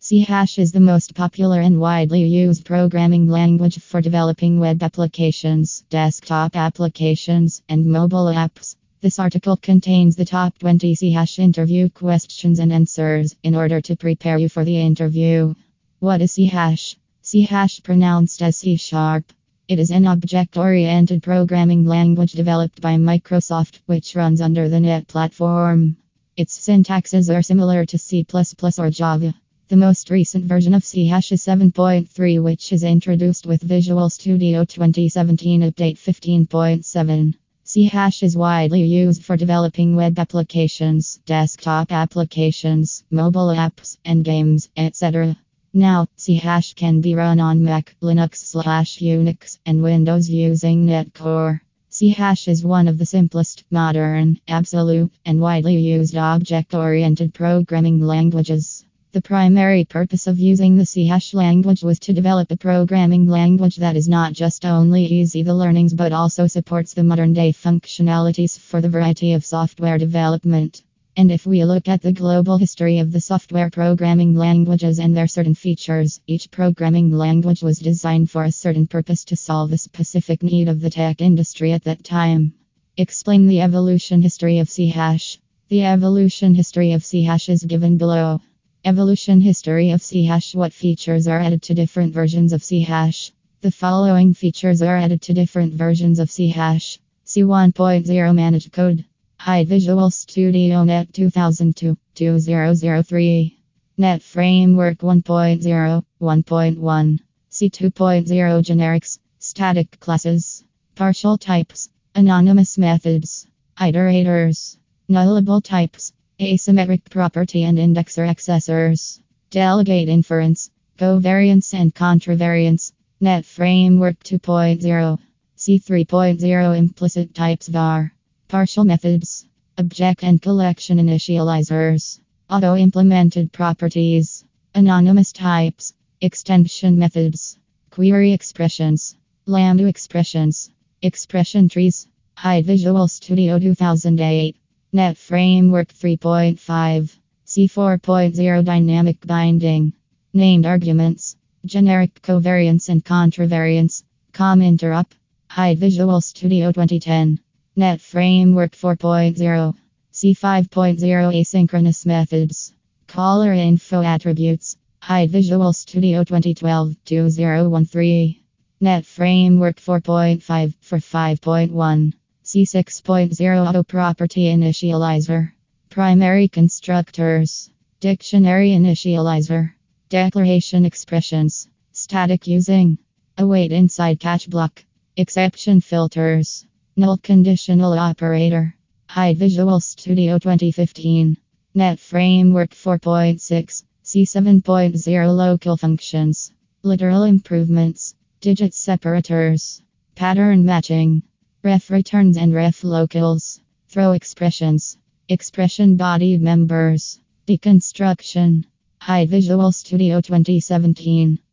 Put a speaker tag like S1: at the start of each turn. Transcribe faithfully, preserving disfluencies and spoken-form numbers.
S1: C Hash is the most popular and widely used programming language for developing web applications, desktop applications, and mobile apps. This article contains the top twenty C Hash interview questions and answers in order to prepare you for the interview. What is C Hash? C Hash, pronounced as C sharp. It is an object-oriented programming language developed by Microsoft, which runs under the .NET platform. Its syntaxes are similar to C plus plus or Java. The most recent version of C Hash is seven point three, which is introduced with Visual Studio twenty seventeen Update fifteen point seven. C Hash is widely used for developing web applications, desktop applications, mobile apps, and games, et cetera. Now, C Hash can be run on Mac, Linux slash Unix, and Windows using NetCore. C Hash is one of the simplest, modern, absolute, and widely used object-oriented programming languages. The primary purpose of using the C Hash language was to develop a programming language that is not just only easy the learnings but also supports the modern-day functionalities for the variety of software development. And if we look at the global history of the software programming languages and their certain features, each programming language was designed for a certain purpose to solve a specific need of the tech industry at that time. Explain the evolution history of C Hash. The evolution history of C Hash is given below. Evolution history of C Hash. What features are added to different versions of C Hash? The following features are added to different versions of C Hash. C one point zero Managed Code. Hide Visual Studio Net two thousand two to two thousand three. Net Framework one point zero, one point one. C two point zero Generics. Static classes. Partial types. Anonymous methods. Iterators. Nullable types. Asymmetric property and indexer accessors. Delegate inference. Covariance and contravariance. Net Framework two point zero. C three point zero Implicit types var. Partial methods. Object and collection initializers. Auto-implemented properties. Anonymous types. Extension methods. Query expressions. Lambda expressions. Expression trees. Hide Visual Studio two thousand eight. Net Framework three point five. C four point zero Dynamic binding. Named arguments. Generic covariance and contravariance. Com interrupt. Hide Visual Studio twenty ten. Net Framework four point zero. C five point zero Asynchronous methods. Caller info attributes. Hide Visual Studio twenty twelve to two thousand thirteen. Net Framework four point five for five point one. C six point zero Auto Property Initializer. Primary constructors. Dictionary initializer. Declaration expressions. Static using. Await inside catch block. Exception filters. Null conditional operator. Hide Visual Studio twenty fifteen. Net Framework four point six. C seven point zero Local functions. Literal improvements. Digit separators. Pattern matching. Ref returns and ref locals. Throw expressions. Expression bodied members. Deconstruction. Hide Visual Studio twenty seventeen.